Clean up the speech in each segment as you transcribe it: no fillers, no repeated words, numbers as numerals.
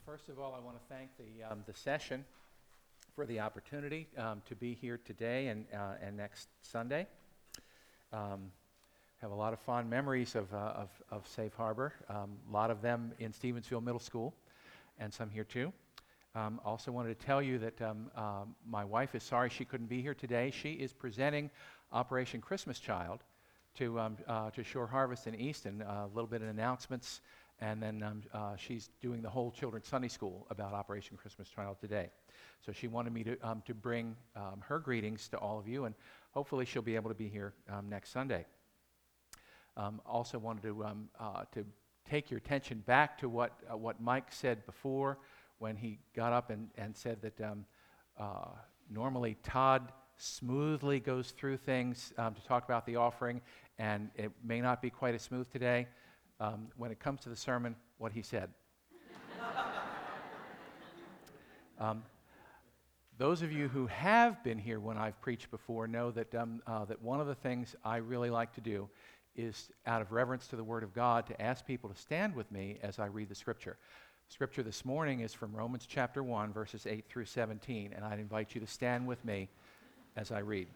First of all, I want to thank the session for the opportunity to be here today and next Sunday. Have a lot of fond memories of Safe Harbor, a lot of them in Stevensville Middle School, and some here too. Also wanted to tell you that my wife is sorry she couldn't be here today. She is presenting Operation Christmas Child to Shore Harvest in Easton, a little bit of announcements, and then she's doing the whole Children's Sunday School about Operation Christmas Child today. So she wanted me to bring her greetings to all of you, and hopefully she'll be able to be here next Sunday. Also wanted to take your attention back to what Mike said before when he got up and said that normally Todd smoothly goes through things to talk about the offering, and it may not be quite as smooth today. When it comes to the sermon, what he said. Those of you who have been here when I've preached before know that one of the things I really like to do is, out of reverence to the Word of God, to ask people to stand with me as I read the Scripture. Scripture this morning is from Romans chapter 1, verses 8 through 17, and I'd invite you to stand with me as I read.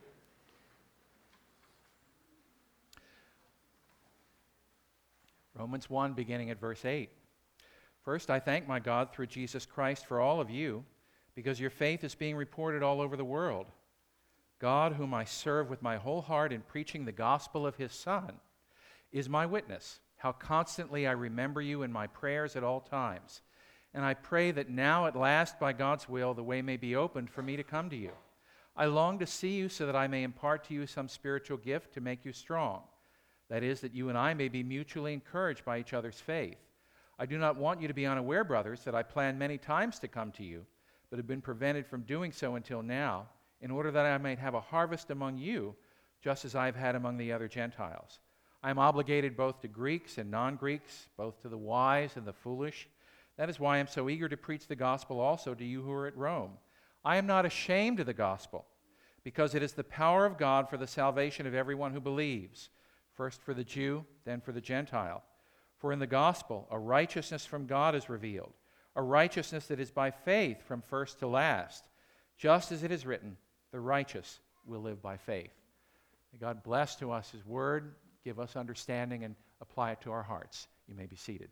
Romans 1, beginning at verse 8. First, I thank my God through Jesus Christ for all of you, because your faith is being reported all over the world. God, whom I serve with my whole heart in preaching the gospel of his Son, is my witness, how constantly I remember you in my prayers at all times. And I pray that now at last, by God's will, the way may be opened for me to come to you. I long to see you so that I may impart to you some spiritual gift to make you strong. That is, that you and I may be mutually encouraged by each other's faith. I do not want you to be unaware, brothers, that I planned many times to come to you, but have been prevented from doing so until now, in order that I might have a harvest among you, just as I have had among the other Gentiles. I am obligated both to Greeks and non-Greeks, both to the wise and the foolish. That is why I am so eager to preach the gospel also to you who are at Rome. I am not ashamed of the gospel, because it is the power of God for the salvation of everyone who believes, first for the Jew, then for the Gentile. For in the gospel, a righteousness from God is revealed, a righteousness that is by faith from first to last, just as it is written, the righteous will live by faith. May God bless to us his word, give us understanding, and apply it to our hearts. You may be seated.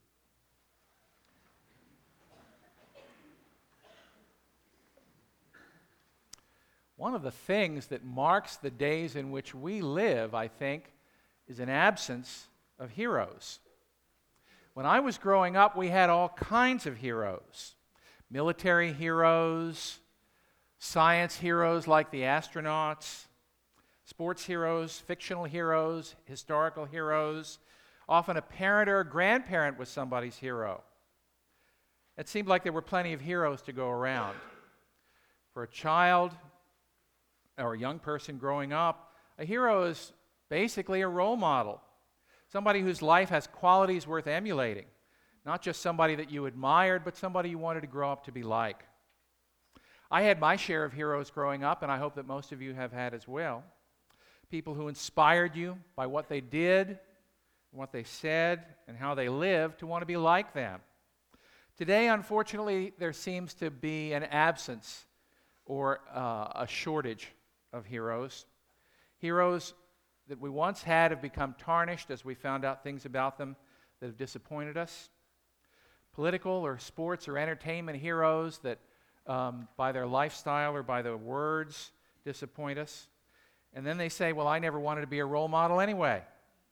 One of the things that marks the days in which we live, I think, is an absence of heroes. When I was growing up, we had all kinds of heroes. Military heroes, science heroes like the astronauts, sports heroes, fictional heroes, historical heroes. Often a parent or a grandparent was somebody's hero. It seemed like there were plenty of heroes to go around. For a child or a young person growing up, a hero is basically a role model, somebody whose life has qualities worth emulating, not just somebody that you admired, but somebody you wanted to grow up to be like. I had my share of heroes growing up, and I hope that most of you have had as well. People who inspired you by what they did, what they said, and how they lived to want to be like them. Today, unfortunately, there seems to be an absence or a shortage of heroes. Heroes that we once had have become tarnished as we found out things about them that have disappointed us. Political or sports or entertainment heroes that by their lifestyle or by their words disappoint us. And then they say, well, I never wanted to be a role model anyway.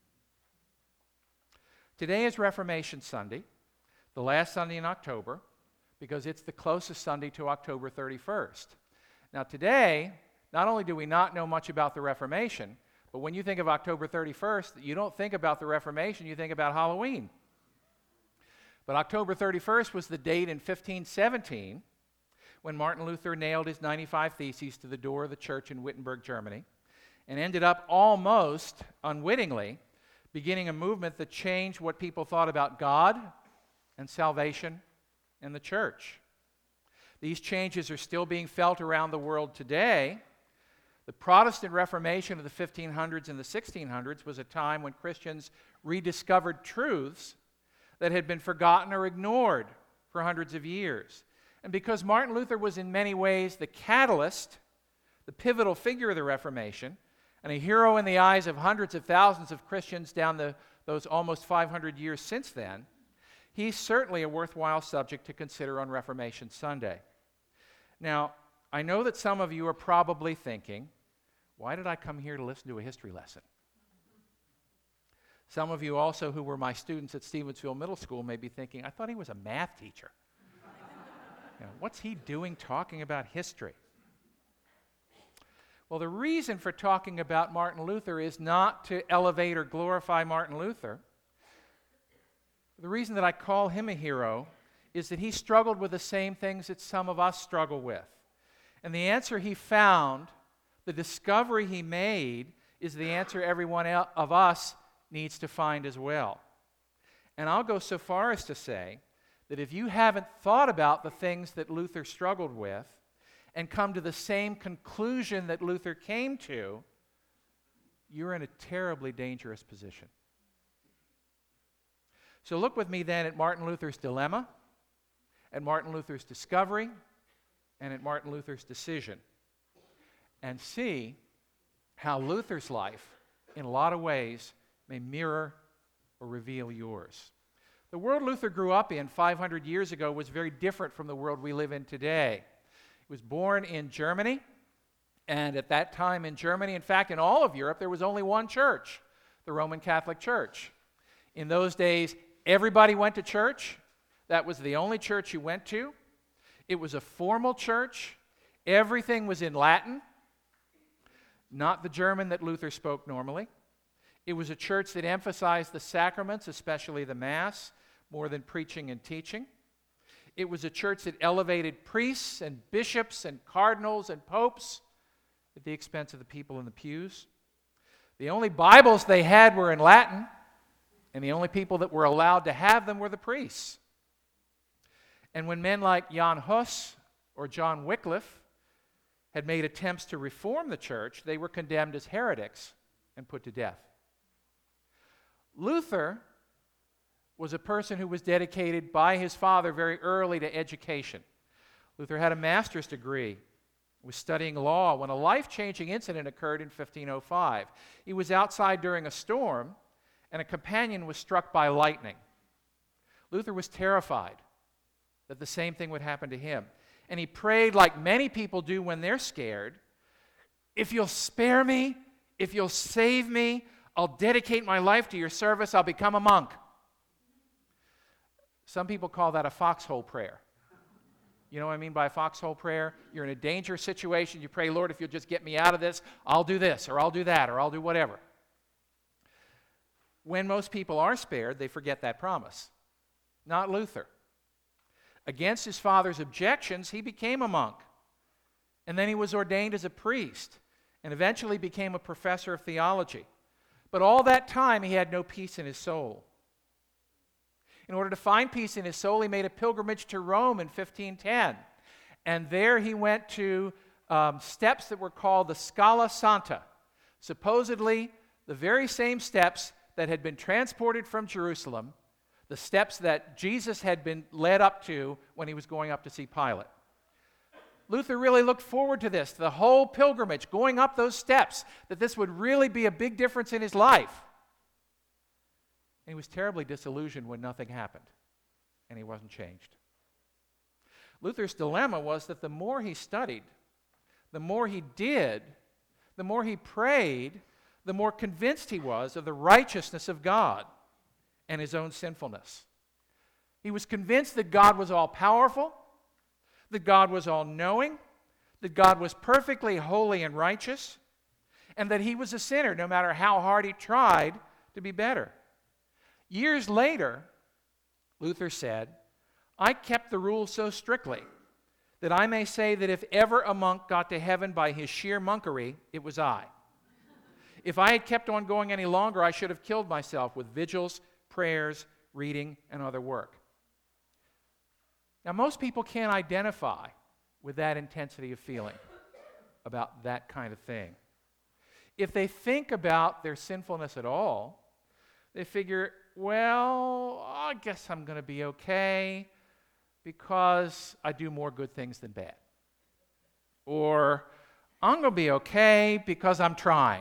Today is Reformation Sunday, the last Sunday in October, because it's the closest Sunday to October 31st. Now today, not only do we not know much about the Reformation, but when you think of October 31st, you don't think about the Reformation, you think about Halloween. But October 31st was the date in 1517 when Martin Luther nailed his 95 Theses to the door of the church in Wittenberg, Germany, and ended up almost unwittingly beginning a movement that changed what people thought about God and salvation and the church. These changes are still being felt around the world today. The Protestant Reformation of the 1500s and the 1600s was a time when Christians rediscovered truths that had been forgotten or ignored for for hundreds of years. And because Martin Luther was in many ways the catalyst, the pivotal figure of the Reformation, and a hero in the eyes of hundreds of thousands of Christians down those almost 500 years since then, he's certainly a worthwhile subject to consider on Reformation Sunday. Now, I know that some of you are probably thinking, why did I come here to listen to a history lesson? Some of you also who were my students at Stevensville Middle School may be thinking, I thought he was a math teacher. What's he doing talking about history? Well, the reason for talking about Martin Luther is not to elevate or glorify Martin Luther. The reason that I call him a hero is that he struggled with the same things that some of us struggle with. And the answer he found, the discovery he made, is the answer every one of us needs to find as well. And I'll go so far as to say that if you haven't thought about the things that Luther struggled with and come to the same conclusion that Luther came to, you're in a terribly dangerous position. So look with me then at Martin Luther's dilemma, at Martin Luther's discovery, and at Martin Luther's decision, and see how Luther's life, in a lot of ways, may mirror or reveal yours. The world Luther grew up in 500 years ago was very different from the world we live in today. He was born in Germany, and at that time in Germany, in fact, in all of Europe, there was only one church, the Roman Catholic Church. In those days, everybody went to church. That was the only church you went to. It was a formal church. Everything was in Latin, not the German that Luther spoke normally. It was a church that emphasized the sacraments, especially the Mass, more than preaching and teaching. It was a church that elevated priests and bishops and cardinals and popes at the expense of the people in the pews. The only Bibles they had were in Latin, and the only people that were allowed to have them were the priests. And when men like Jan Hus or John Wycliffe had made attempts to reform the church, they were condemned as heretics and put to death. Luther was a person who was dedicated by his father very early to education. Luther had a master's degree, was studying law when a life-changing incident occurred in 1505. He was outside during a storm, and a companion was struck by lightning. Luther was terrified that the same thing would happen to him. And he prayed like many people do when they're scared, if you'll spare me, if you'll save me, I'll dedicate my life to your service, I'll become a monk. Some people call that a foxhole prayer. You know what I mean by a foxhole prayer? You're in a dangerous situation, you pray, Lord, if you'll just get me out of this, I'll do this, or I'll do that, or I'll do whatever. When most people are spared, they forget that promise. Not Luther. Against his father's objections, he became a monk. And then he was ordained as a priest, and eventually became a professor of theology. But all that time, he had no peace in his soul. In order to find peace in his soul, he made a pilgrimage to Rome in 1510. And there he went to steps that were called the Scala Santa, supposedly the very same steps that had been transported from Jerusalem, the steps that Jesus had been led up to when he was going up to see Pilate. Luther really looked forward to this, the whole pilgrimage, going up those steps, that this would really be a big difference in his life. And he was terribly disillusioned when nothing happened, and he wasn't changed. Luther's dilemma was that the more he studied, the more he did, the more he prayed, the more convinced he was of the righteousness of God and his own sinfulness. He was convinced that God was all-powerful, that God was all-knowing, that God was perfectly holy and righteous, and that he was a sinner no matter how hard he tried to be better. Years later, Luther said, I kept the rules so strictly that I may say that if ever a monk got to heaven by his sheer monkery, it was I. If I had kept on going any longer, I should have killed myself with vigils, prayers, reading, and other work. Now, most people can't identify with that intensity of feeling about that kind of thing. If they think about their sinfulness at all, they figure, well, I guess I'm going to be okay because I do more good things than bad. Or I'm going to be okay because I'm trying.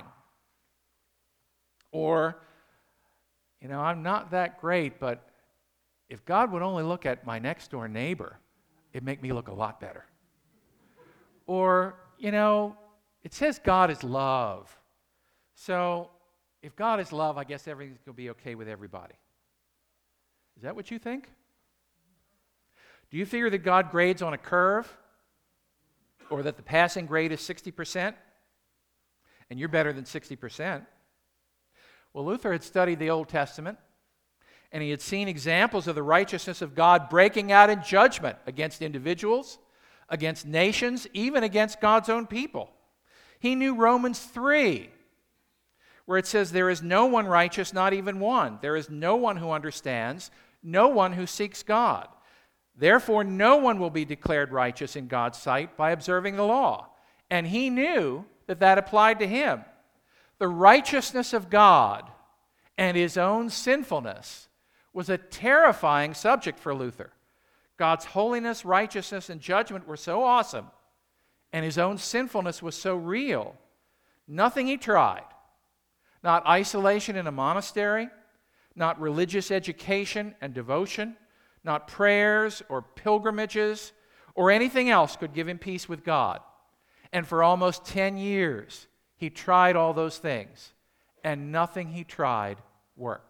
Or, I'm not that great, but if God would only look at my next door neighbor, it'd make me look a lot better. Or, it says God is love. So if God is love, I guess everything's going to be okay with everybody. Is that what you think? Do you figure that God grades on a curve? Or that the passing grade is 60%? And you're better than 60%? Well, Luther had studied the Old Testament, and he had seen examples of the righteousness of God breaking out in judgment against individuals, against nations, even against God's own people. He knew Romans 3, where it says, "There is no one righteous, not even one. There is no one who understands, no one who seeks God. Therefore, no one will be declared righteous in God's sight by observing the law." And he knew that that applied to him. The righteousness of God and his own sinfulness was a terrifying subject for Luther. God's holiness, righteousness, and judgment were so awesome, and his own sinfulness was so real. Nothing he tried, not isolation in a monastery, not religious education and devotion, not prayers or pilgrimages or anything else could give him peace with God. And for almost 10 years, he tried all those things, and nothing he tried worked.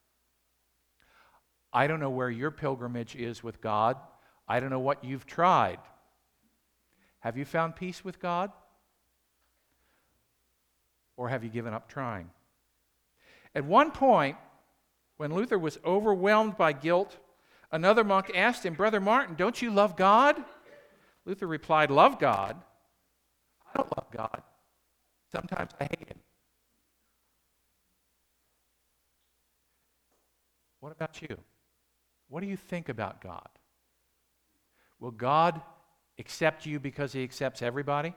I don't know where your pilgrimage is with God. I don't know what you've tried. Have you found peace with God? Or have you given up trying? At one point, when Luther was overwhelmed by guilt, another monk asked him, "Brother Martin, don't you love God?" Luther replied, "Love God? I don't love God. Sometimes I hate him." What about you? What do you think about God? Will God accept you because he accepts everybody?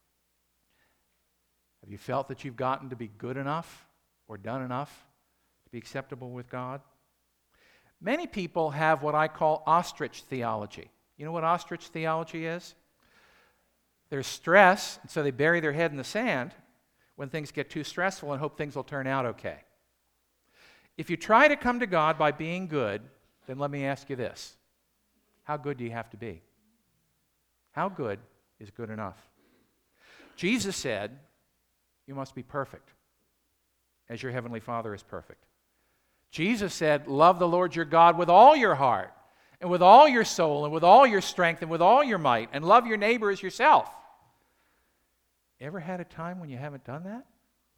Have you felt that you've gotten to be good enough or done enough to be acceptable with God? Many people have what I call ostrich theology. You know what ostrich theology is? There's stress, and so they bury their head in the sand when things get too stressful and hope things will turn out okay. If you try to come to God by being good, then let me ask you this. How good do you have to be? How good is good enough? Jesus said, "You must be perfect, as your heavenly Father is perfect." Jesus said, "Love the Lord your God with all your heart, and with all your soul, and with all your strength, and with all your might, and love your neighbor as yourself." Ever had a time when you haven't done that?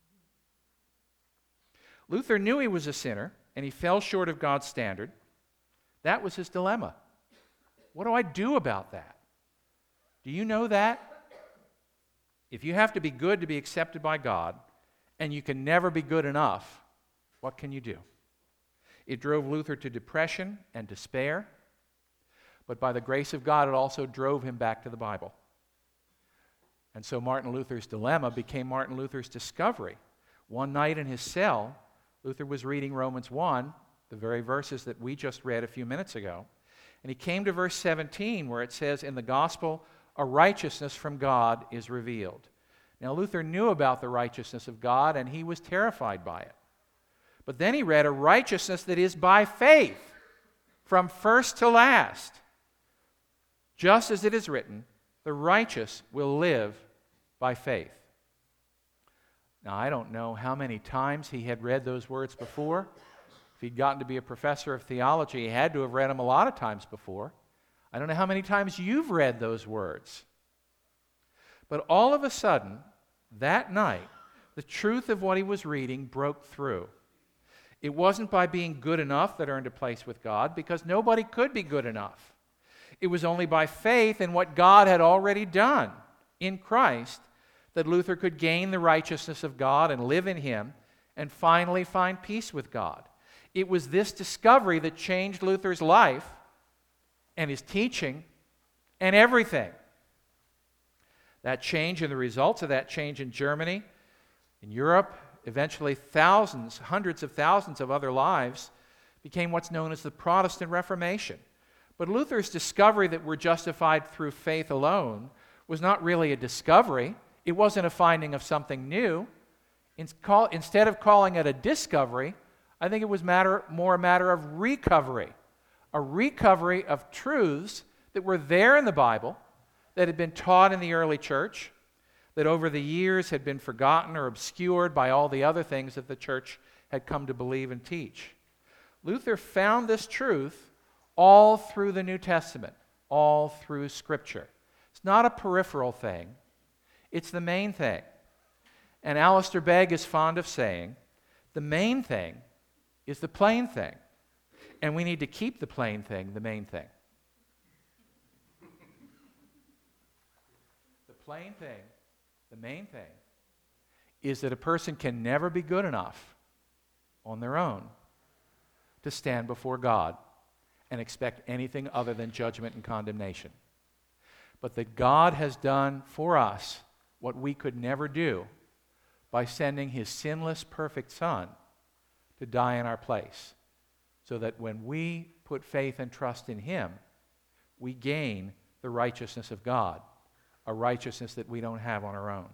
Luther knew he was a sinner, and he fell short of God's standard. That was his dilemma. What do I do about that? Do you know that? If you have to be good to be accepted by God, and you can never be good enough, what can you do? It drove Luther to depression and despair, but by the grace of God, it also drove him back to the Bible. And so Martin Luther's dilemma became Martin Luther's discovery. One night in his cell, Luther was reading Romans 1, the very verses that we just read a few minutes ago, and he came to verse 17 where it says, "In the gospel, a righteousness from God is revealed." Now Luther knew about the righteousness of God, and he was terrified by it. But then he read a righteousness that is by faith, from first to last. Just as it is written, "The righteous will live by faith." Now, I don't know how many times he had read those words before. If he'd gotten to be a professor of theology, he had to have read them a lot of times before. I don't know how many times you've read those words. But all of a sudden, that night, the truth of what he was reading broke through. It wasn't by being good enough that earned a place with God, because nobody could be good enough. It was only by faith in what God had already done in Christ that Luther could gain the righteousness of God and live in him and finally find peace with God. It was this discovery that changed Luther's life and his teaching and everything. That change and the results of that change in Germany, in Europe, eventually thousands, hundreds of thousands of other lives became what's known as the Protestant Reformation. But Luther's discovery that we're justified through faith alone was not really a discovery. It wasn't a finding of something new. Instead of calling it a discovery, I think it was more a matter of recovery. A recovery of truths that were there in the Bible, that had been taught in the early church, that over the years had been forgotten or obscured by all the other things that the church had come to believe and teach. Luther found this truth all through the New Testament, all through Scripture. It's not a peripheral thing. It's the main thing. And Alistair Begg is fond of saying, the main thing is the plain thing. And we need to keep the plain thing the main thing. The plain thing, the main thing, is that a person can never be good enough on their own to stand before God and expect anything other than judgment and condemnation. But that God has done for us what we could never do by sending His sinless, perfect Son to die in our place, so that when we put faith and trust in Him, we gain the righteousness of God, a righteousness that we don't have on our own.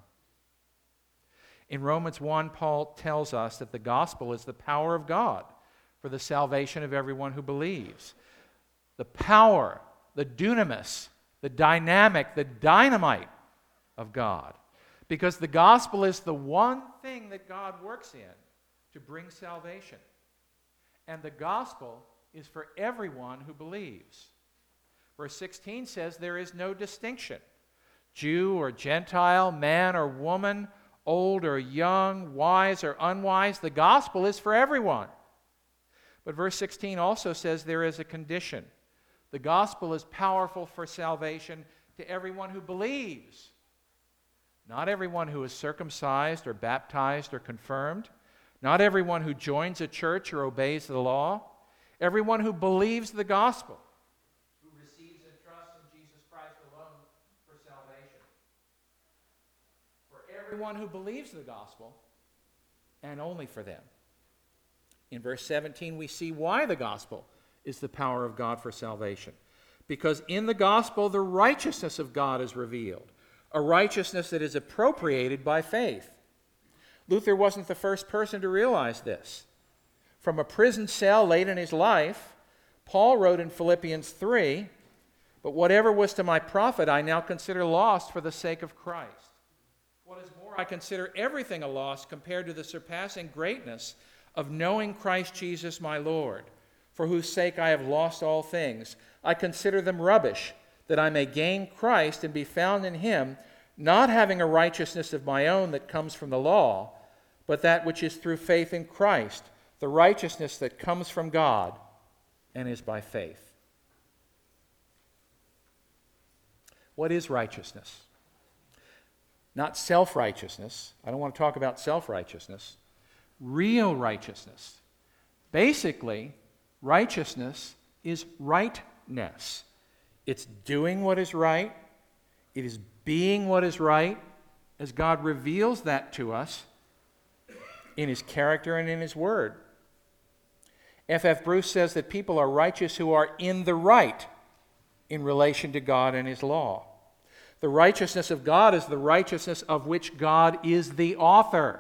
In Romans 1, Paul tells us that the gospel is the power of God for the salvation of everyone who believes. The power, the dunamis, the dynamic, the dynamite of God. Because the gospel is the one thing that God works in to bring salvation. And the gospel is for everyone who believes. Verse 16 says there is no distinction. Jew or Gentile, man or woman, old or young, wise or unwise, the gospel is for everyone. But verse 16 also says there is a condition. The gospel is powerful for salvation to everyone who believes. Not everyone who is circumcised or baptized or confirmed. Not everyone who joins a church or obeys the law. Everyone who believes the gospel, who receives and trusts in Jesus Christ alone for salvation. For everyone who believes the gospel, and only for them. In verse 17, we see why the gospel is the power of God for salvation. Because in the gospel, the righteousness of God is revealed, a righteousness that is appropriated by faith. Luther wasn't the first person to realize this. From a prison cell late in his life, Paul wrote in Philippians 3, "But whatever was to my profit, I now consider lost for the sake of Christ. What is more, I consider everything a loss compared to the surpassing greatness of knowing Christ Jesus my Lord, for whose sake I have lost all things. I consider them rubbish, that I may gain Christ and be found in Him, not having a righteousness of my own that comes from the law, but that which is through faith in Christ, the righteousness that comes from God and is by faith." What is righteousness? Not self-righteousness. I don't want to talk about self-righteousness. Real righteousness. Basically, righteousness is rightness. It's doing what is right. It is being what is right as God reveals that to us in His character and in His Word. F.F. Bruce says that people are righteous who are in the right in relation to God and His law. The righteousness of God is the righteousness of which God is the author.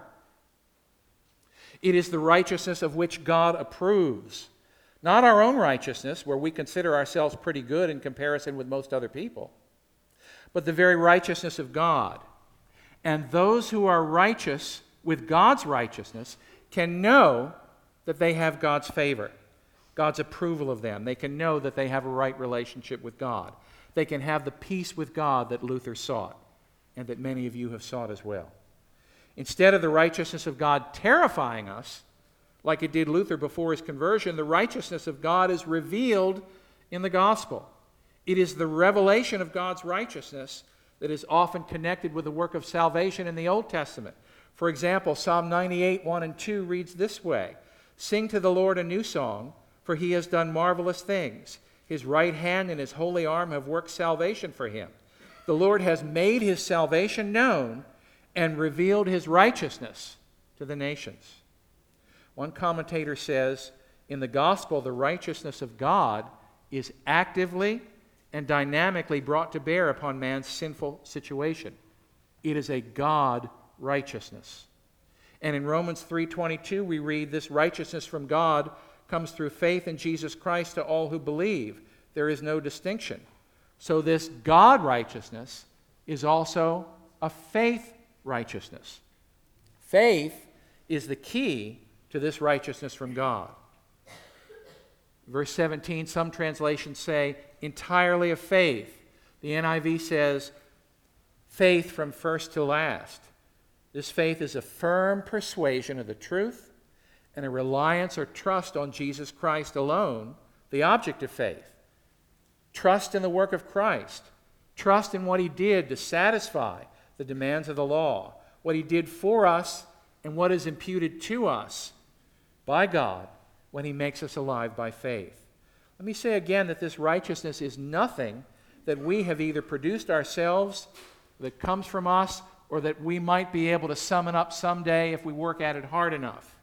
It is the righteousness of which God approves. Not our own righteousness, where we consider ourselves pretty good in comparison with most other people, but the very righteousness of God. And those who are righteous with God's righteousness can know that they have God's favor, God's approval of them. They can know that they have a right relationship with God. They can have the peace with God that Luther sought and that many of you have sought as well. Instead of the righteousness of God terrifying us, like it did Luther before his conversion, the righteousness of God is revealed in the gospel. It is the revelation of God's righteousness that is often connected with the work of salvation in the Old Testament. For example, Psalm 98, 1 and 2 reads this way: "Sing to the Lord a new song, for He has done marvelous things. His right hand and His holy arm have worked salvation for Him. The Lord has made His salvation known and revealed His righteousness to the nations." One commentator says, in the gospel, the righteousness of God is actively and dynamically brought to bear upon man's sinful situation. It is a God righteousness. And in Romans 3:22 we read, this righteousness from God comes through faith in Jesus Christ to all who believe. There is no distinction. So this God righteousness is also a faith righteousness. Faith is the key to this righteousness from God. Verse 17, some translations say entirely of faith. The NIV says faith from first to last. This faith is a firm persuasion of the truth and a reliance or trust on Jesus Christ alone, the object of faith. Trust in the work of Christ. Trust in what he did to satisfy the demands of the law, what he did for us and what is imputed to us by God when he makes us alive by faith. Let me say again that this righteousness is nothing that we have either produced ourselves, that comes from us, or that we might be able to summon up someday if we work at it hard enough.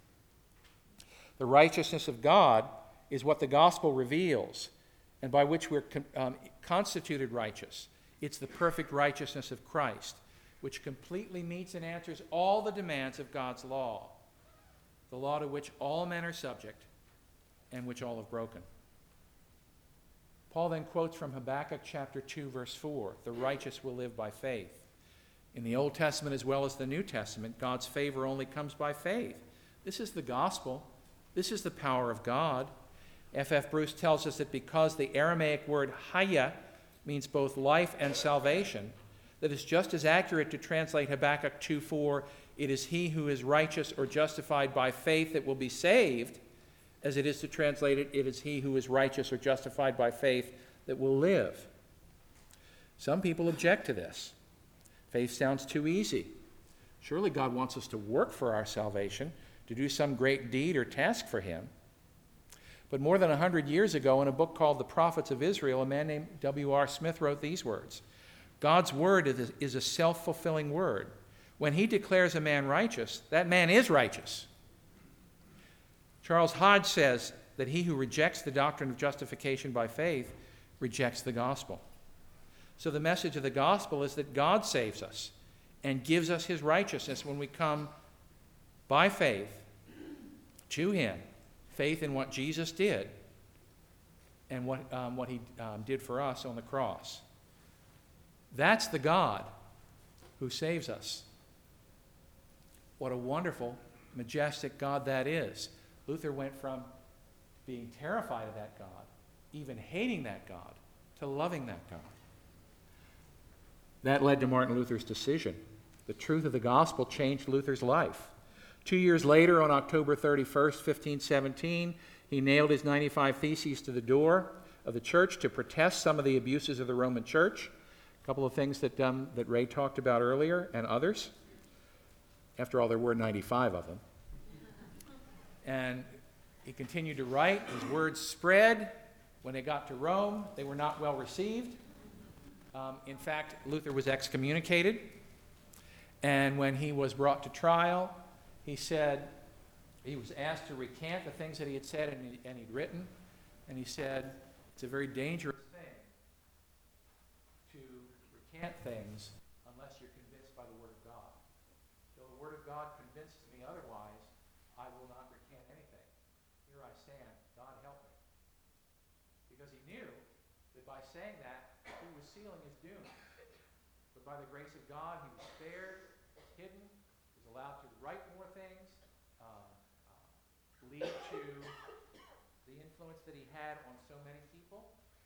The righteousness of God is what the gospel reveals, and by which we're constituted righteous. It's the perfect righteousness of Christ, which completely meets and answers all the demands of God's law, the law to which all men are subject and which all have broken. Paul then quotes from Habakkuk chapter 2, verse 4, the righteous will live by faith. In the Old Testament as well as the New Testament, God's favor only comes by faith. This is the gospel. This is the power of God. F.F. Bruce tells us that because the Aramaic word haya means both life and salvation, that it's just as accurate to translate Habakkuk 2:4, it is he who is righteous or justified by faith that will be saved, as it is to translate it, it is he who is righteous or justified by faith that will live. Some people object to this. Faith sounds too easy. Surely God wants us to work for our salvation, to do some great deed or task for him. But more than 100 years ago, in a book called The Prophets of Israel, a man named W.R. Smith wrote these words: God's word is a self-fulfilling word. When he declares a man righteous, that man is righteous. Charles Hodge says that he who rejects the doctrine of justification by faith rejects the gospel. So the message of the gospel is that God saves us and gives us his righteousness when we come by faith to him, faith in what Jesus did and what he did for us on the cross. That's the God who saves us. What a wonderful, majestic God that is. Luther went from being terrified of that God, even hating that God, to loving that God. That led to Martin Luther's decision. The truth of the gospel changed Luther's life. 2 years later, on October 31st, 1517, he nailed his 95 Theses to the door of the church to protest some of the abuses of the Roman Church. A couple of things that Ray talked about earlier, and others. After all, there were 95 of them. And he continued to write. His words spread. When they got to Rome, they were not well received. In fact, Luther was excommunicated. And when he was brought to trial, he was asked to recant the things that he had said and he'd written. And he said, it's a very dangerous thing to recant things unless you're convinced by the Word of God. Till the Word of God convinces me otherwise, I will not recant anything. Here I stand. God help me. Because he knew that by saying that, he was sealing his doom. But by the grace of God, he was spared, hidden, was allowed to write more things, lead to the influence that he had on so many people.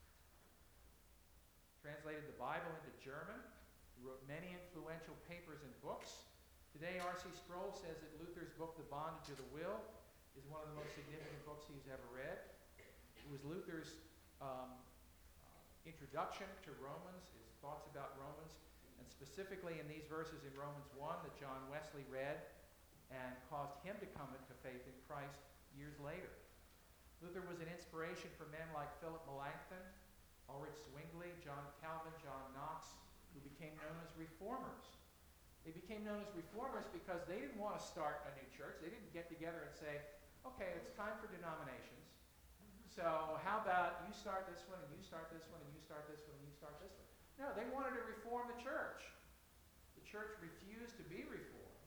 Translated the Bible into German. He wrote many influential papers and books. Today, R.C. Sproul says that Luther's book, The Bondage of the Will, is one of the most significant books he's ever read. It was Luther's introduction to Romans, his thoughts about Romans, and specifically in these verses in Romans 1 that John Wesley read and caused him to come into faith in Christ years later. Luther was an inspiration for men like Philip Melanchthon, Ulrich Zwingli, John Calvin, John Knox, who became known as reformers. They became known as reformers because they didn't want to start a new church. They didn't get together and say, okay, it's time for denominations. so how about you start this one, and you start this one, and you start this one, and you start this one? No, they wanted to reform the church. The church refused to be reformed.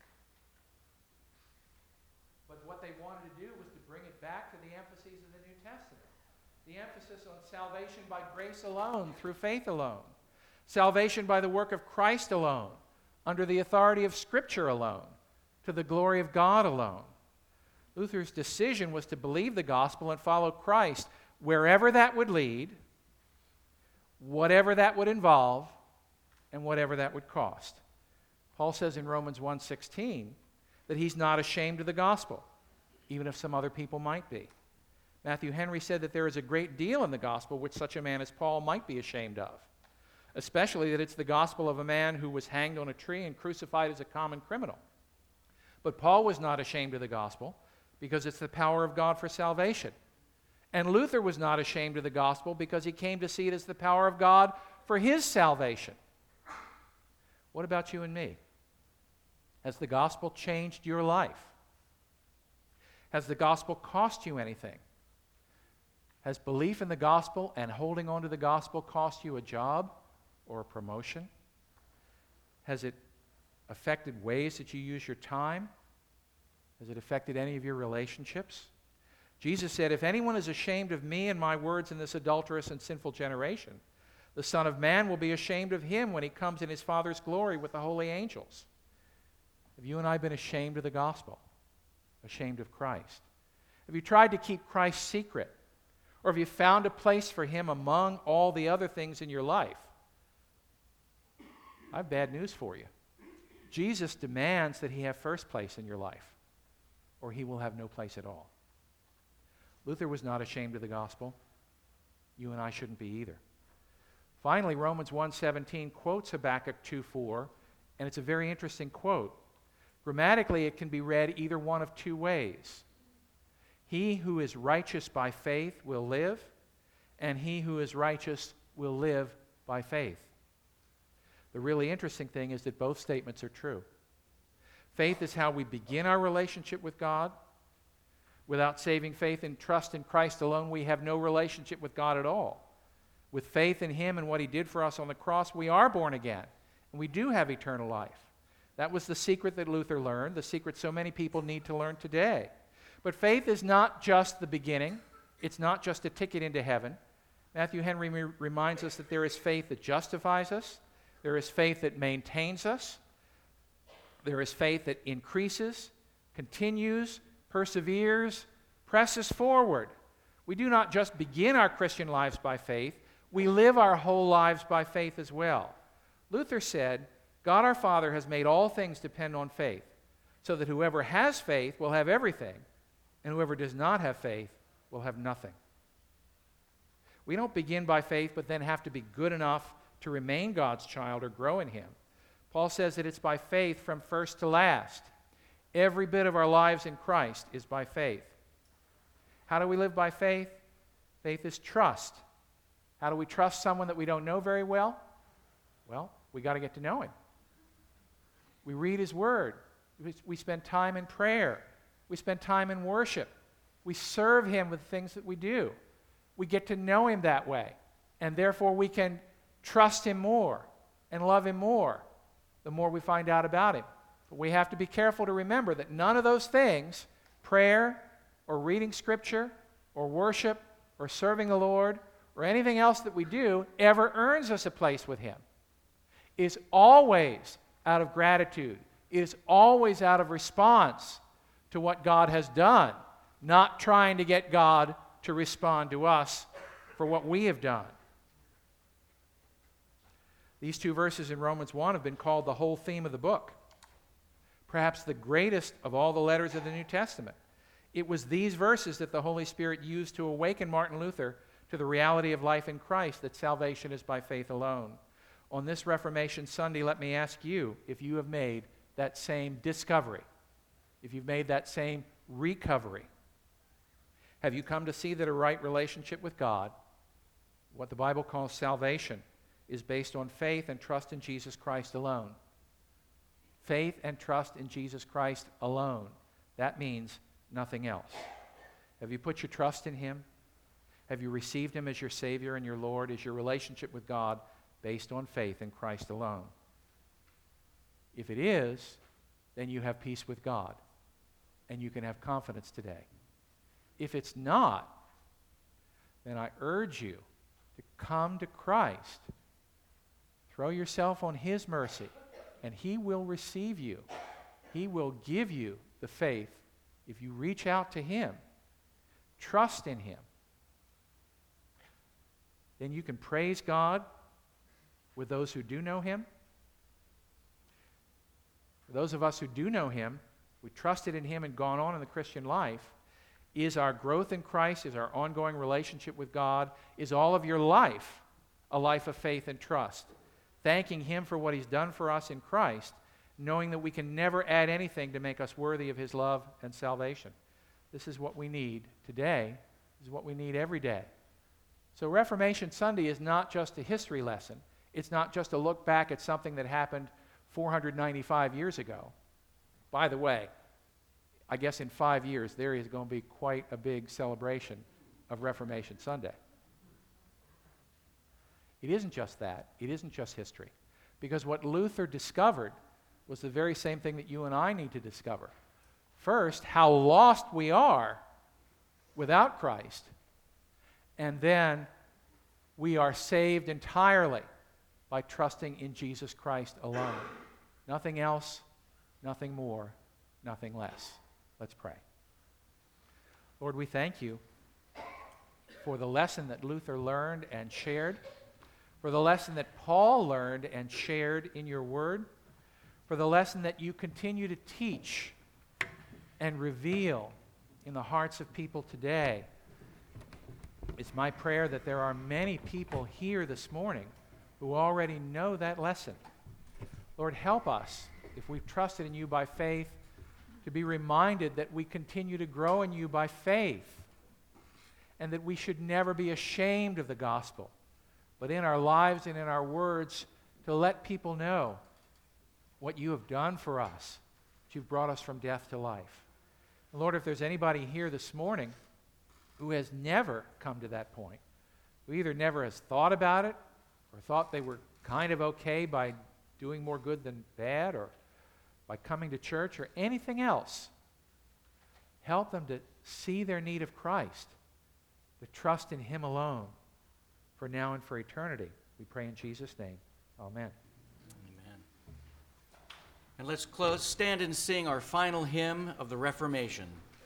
But what they wanted to do was to bring it back to the emphases of the New Testament. The emphasis on salvation by grace alone, through faith alone. Salvation by the work of Christ alone, under the authority of Scripture alone, to the glory of God alone. Luther's decision was to believe the gospel and follow Christ wherever that would lead, whatever that would involve, and whatever that would cost. Paul says in Romans 1:16 that he's not ashamed of the gospel, even if some other people might be. Matthew Henry said that there is a great deal in the gospel which such a man as Paul might be ashamed of, especially that it's the gospel of a man who was hanged on a tree and crucified as a common criminal. But Paul was not ashamed of the gospel because it's the power of God for salvation. And Luther was not ashamed of the gospel because he came to see it as the power of God for his salvation. What about you and me? Has the gospel changed your life? Has the gospel cost you anything? Has belief in the gospel and holding on to the gospel cost you a job or a promotion? Has it affected ways that you use your time? Has it affected any of your relationships? Jesus said, "If anyone is ashamed of me and my words in this adulterous and sinful generation, the Son of Man will be ashamed of him when he comes in his Father's glory with the holy angels." Have you and I been ashamed of the gospel? Ashamed of Christ? Have you tried to keep Christ secret? Or have you found a place for him among all the other things in your life? I have bad news for you. Jesus demands that he have first place in your life, or he will have no place at all. Luther was not ashamed of the gospel. You and I shouldn't be either. Finally, Romans 1:17 quotes Habakkuk 2:4, and it's a very interesting quote. Grammatically, it can be read either one of two ways. He who is righteous by faith will live, and he who is righteous will live by faith. The really interesting thing is that both statements are true. Faith is how we begin our relationship with God. Without saving faith and trust in Christ alone, we have no relationship with God at all. With faith in him and what he did for us on the cross, we are born again, and we do have eternal life. That was the secret that Luther learned, the secret so many people need to learn today. But faith is not just the beginning. It's not just a ticket into heaven. Matthew Henry reminds us that there is faith that justifies us. There is faith that maintains us. There is faith that increases, continues, perseveres, presses forward. We do not just begin our Christian lives by faith. We live our whole lives by faith as well. Luther said, God our Father has made all things depend on faith, so that whoever has faith will have everything, and whoever does not have faith will have nothing. We don't begin by faith but then have to be good enough to remain God's child or grow in him. Paul says that it's by faith from first to last. Every bit of our lives in Christ is by faith. How do we live by faith? Faith is trust. How do we trust someone that we don't know very well? Well, we got to get to know him. We read his word. We spend time in prayer. We spend time in worship. We serve him with things that we do. We get to know him that way, and therefore we can trust him more and love him more the more we find out about him. But we have to be careful to remember that none of those things, prayer or reading Scripture or worship or serving the Lord or anything else that we do, ever earns us a place with him. It is always out of gratitude. It is always out of response to what God has done, not trying to get God to respond to us for what we have done. These two verses in Romans 1 have been called the whole theme of the book, perhaps the greatest of all the letters of the New Testament. It was these verses that the Holy Spirit used to awaken Martin Luther to the reality of life in Christ, that salvation is by faith alone. On this Reformation Sunday, let me ask you if you have made that same discovery, if you've made that same recovery. Have you come to see that a right relationship with God, what the Bible calls salvation, is based on faith and trust in Jesus Christ alone? Faith and trust in Jesus Christ alone. That means nothing else. Have you put your trust in him? Have you received him as your Savior and your Lord? Is your relationship with God based on faith in Christ alone? If it is, then you have peace with God, and you can have confidence today. If it's not, then I urge you to come to Christ. Throw yourself on his mercy, and he will receive you. He will give you the faith if you reach out to him. Trust in him. Then you can praise God with those who do know him. For those of us who do know him, we trusted in him and gone on in the Christian life, is our growth in Christ, is our ongoing relationship with God, is all of your life a life of faith and trust, thanking him for what he's done for us in Christ, knowing that we can never add anything to make us worthy of his love and salvation. This is what we need today. This is what we need every day. So Reformation Sunday is not just a history lesson. It's not just a look back at something that happened 495 years ago. By the way, I guess in 5 years there is going to be quite a big celebration of Reformation Sunday. It isn't just that. It isn't just history. Because what Luther discovered was the very same thing that you and I need to discover. First, how lost we are without Christ. And then we are saved entirely by trusting in Jesus Christ alone. Nothing else, nothing more, nothing less. Let's pray. Lord, we thank you for the lesson that Luther learned and shared, for the lesson that Paul learned and shared in your word, for the lesson that you continue to teach and reveal in the hearts of people today. It's my prayer that there are many people here this morning who already know that lesson. Lord, help us, if we've trusted in you by faith, to be reminded that we continue to grow in you by faith, and that we should never be ashamed of the gospel, but in our lives and in our words to let people know what you have done for us, that you've brought us from death to life. And Lord, if there's anybody here this morning who has never come to that point, who either never has thought about it or thought they were kind of okay by doing more good than bad or by coming to church or anything else, help them to see their need of Christ, to trust in him alone for now and for eternity. We pray in Jesus' name. Amen. Amen. And let's stand and sing our final hymn of the Reformation.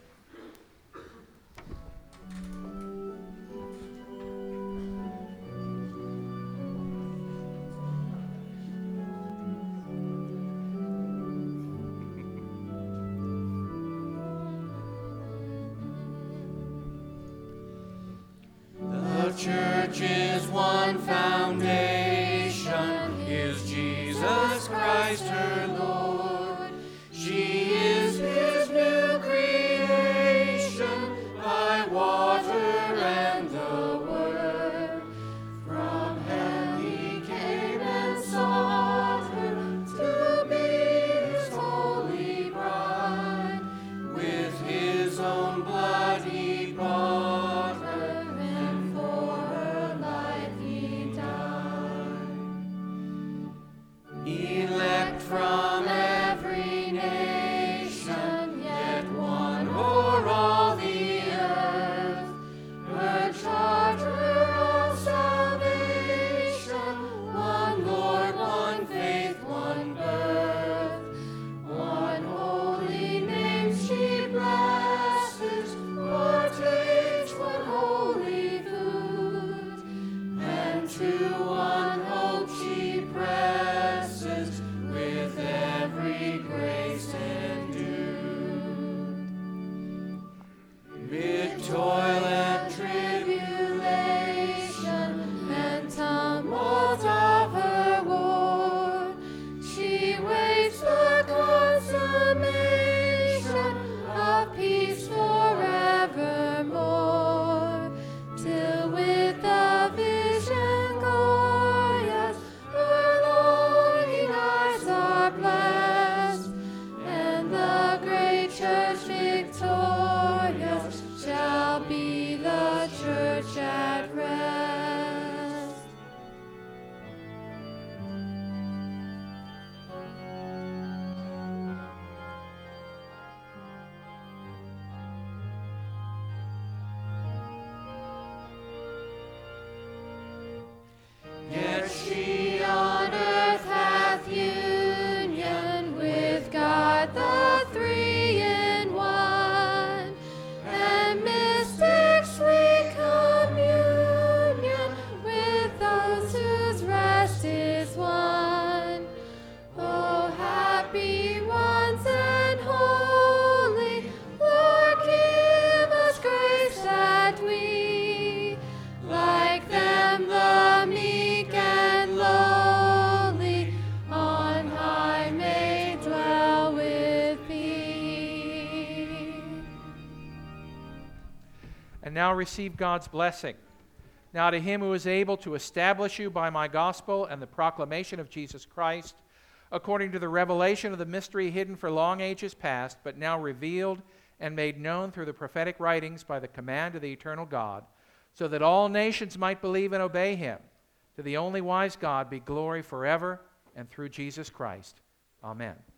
Church is one foundation, is Jesus Christ her Lord. She is his new creation by water and the word. From hell he came and sought her to be his holy bride. With his own blood he bought her, and for her life and now receive God's blessing. Now to him who is able to establish you by my gospel and the proclamation of Jesus Christ, according to the revelation of the mystery hidden for long ages past, but now revealed and made known through the prophetic writings by the command of the eternal God, so that all nations might believe and obey him. To the only wise God be glory forever and through Jesus Christ. Amen.